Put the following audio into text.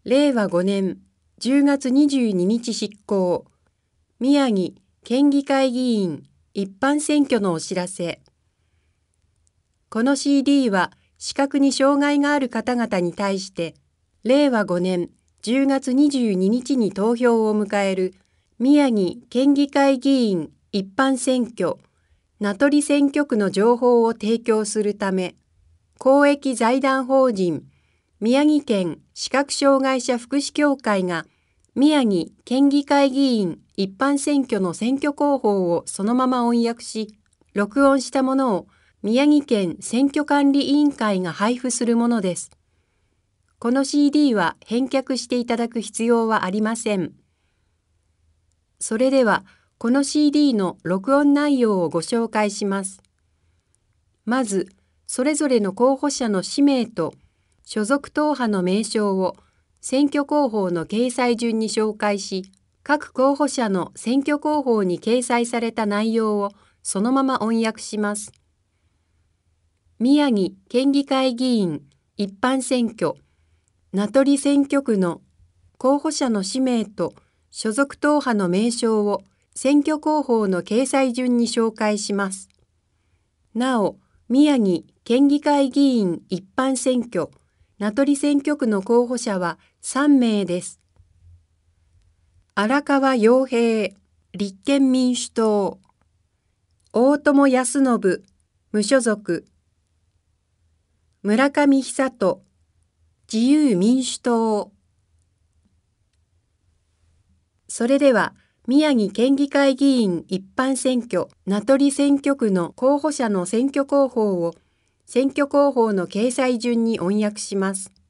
令和5年10月22日執行、宮城県議会議員一般選挙のお知らせ。この CD は視覚に障害がある方々に対して、令和5年10月22日に投票を迎える宮城県議会議員一般選挙名取選挙区の情報を提供するため、公益財団法人宮城県視覚障害者福祉協会が宮城県議会議員一般選挙の選挙公報をそのまま音訳し、録音したものを宮城県選挙管理委員会が配布するものです。この CD は返却していただく必要はありません。それでは、この CD の録音内容をご紹介します。まず、それぞれの候補者の氏名と所属党派の名称を選挙公報の掲載順に紹介し、各候補者の選挙公報に掲載された内容をそのまま音訳します。宮城県議会議員一般選挙名取選挙区の候補者の氏名と所属党派の名称を選挙公報の掲載順に紹介します。なお、宮城県議会議員一般選挙名取選挙区の候補者は3名です。荒川洋平、立憲民主党。大友康信、無所属。村上久人、自由民主党。それでは、宮城県議会議員一般選挙名取選挙区の候補者の選挙公報を選挙公報の掲載順に音訳します。